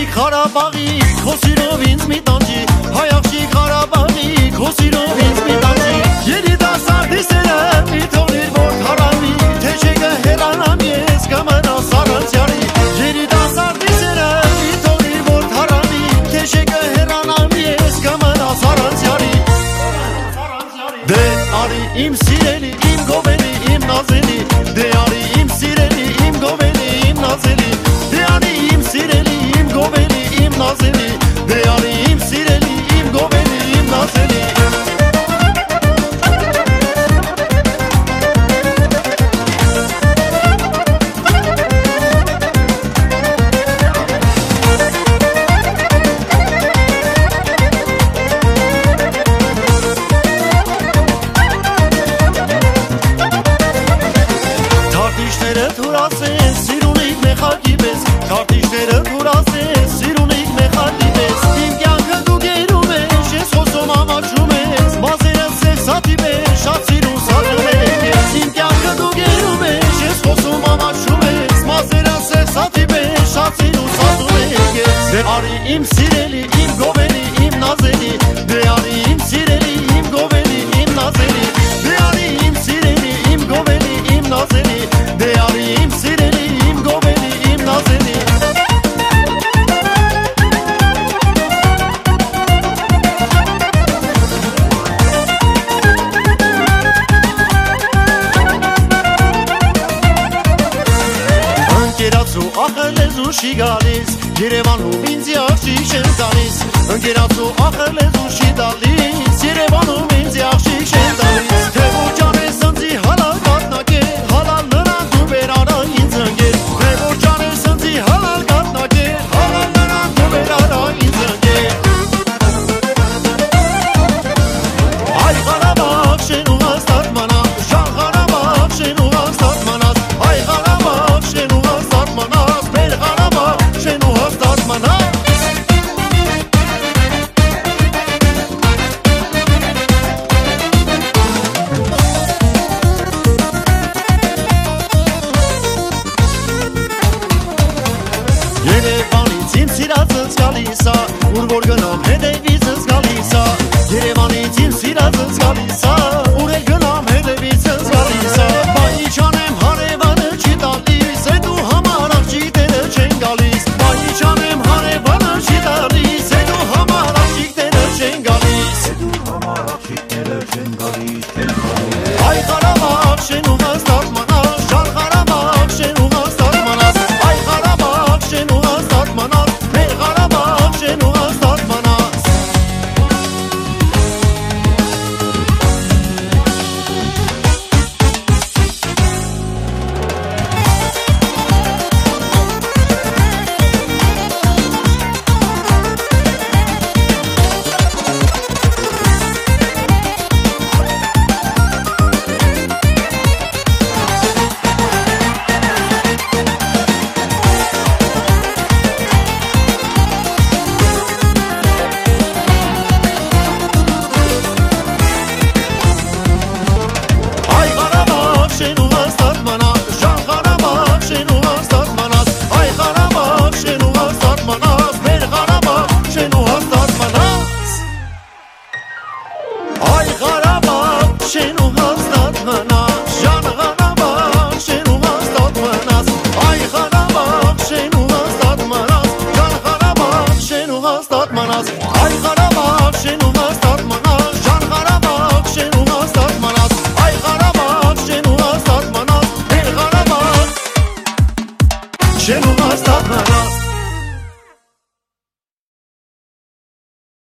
Ղարաբաղի քո սիրով ինձ մի տանջի հայ աղջիկ Ղարաբաղի քո սիրով ինձ մի տանջի երիտասարդի սերը մի թողնիր որ թարամի թե չէ կհեռանամ ես կմնաս առանց յարի երիտասարդի սերը մի թողնիր որ թարամի թե չէ կհեռանամ ես կմնաս առանց յարի դե արի իմ սիրելի իմ գովելի իմ նազելի դե արի իմ սիրելի իմ գովելի իմ նազելի դե արի իմ սիրելի իմ գովելի իմ նազելի դե արի իմ սիրելի իմ գովելի իմ նազելի Թարտիշները թուրասեն սիրունիկ մեխակի պես Թարտիշները թուրասեն սիրունիկ մեխակի պես Իմ կյանքը դու գերում ես ես հոսում ամաչում ես Մազերը սեքսատի պես շատ սիրուն սազում ես Իմ կյանքը դու գերում ես ես հոսում ամաչում ես Մազերը սեքսատի պես շատ սիրուն սազում ես Դե արի իմ սիրելի իմ գովելի իմ նազելի Դե արի իմ սիրելի իմ գովելի իմ նազելի Դե արի իմ սիրելի իմ գովելի իմ նազելի Դե արի իմ սիրելի իմ գովելի իմ նազելի Ընկերացու ախր լեզու չի գալիս Երևանում ինձ աղջիկ չեն տալիս Ընկերացու ախր լեզու չի տալիս Երևանում ինձ աղջիկ չեն տալիս Թե որ ջանես ընձի հալալ կատնակել Հալալ նրան դու բեր արա ինձ ընկեր Թե որ ջանես ընձի հալալ կատնակել Հալալ նրան դու բեր արա ինձ ընկեր Այ Ղարաբաղ շենու հաստատ մանաս Ժան Ղարաբաղ շենու հաստատ մանաս Այ Ղարաբաղ շենու հաստատ մանաս Մեր Ղարաբաղ շենու հաստատ մանաս Երևանից իմ սիրածս գալիս ա Ուր որ գնամ հետևիցս գալիս ա Երևանից իմ սիրածս գալիս ա Ուր էլ գնամ հետևիցս գալիս ա Բայ չանեմ հարևանը չի տալիս Է դու համար աղջիկները չեն գալիս Բայ չանեմ հարևանը չի տալիս Է դու համար աղջիկները չեն գալիս Այ Ղարաբաղ շենու հաստատ մանաս Ժան Ղարաբաղ շենու հաստատ մանաս Այ Ղարաբաղ շենու հաստատ մանաս Մեր Ղարաբաղ շենու հաստատ մանաս Այ Ղարաբաղ շենու հաստատ մանաս Ժան Ղարաբաղ շենու հաստատ մանաս Այ Ղարաբաղ շենու հաստատ մանաս Մեր Ղարաբաղ շենու հաստատ մանաս Այ Ղարաբաղ շենու հաստատ մանաս Ժան Ղարաբաղ շենու հաստատ մանաս Այ Ղարաբաղ շենու հաստատ մանաս Ժան Ղարաբաղ շենու հաստատ մանաս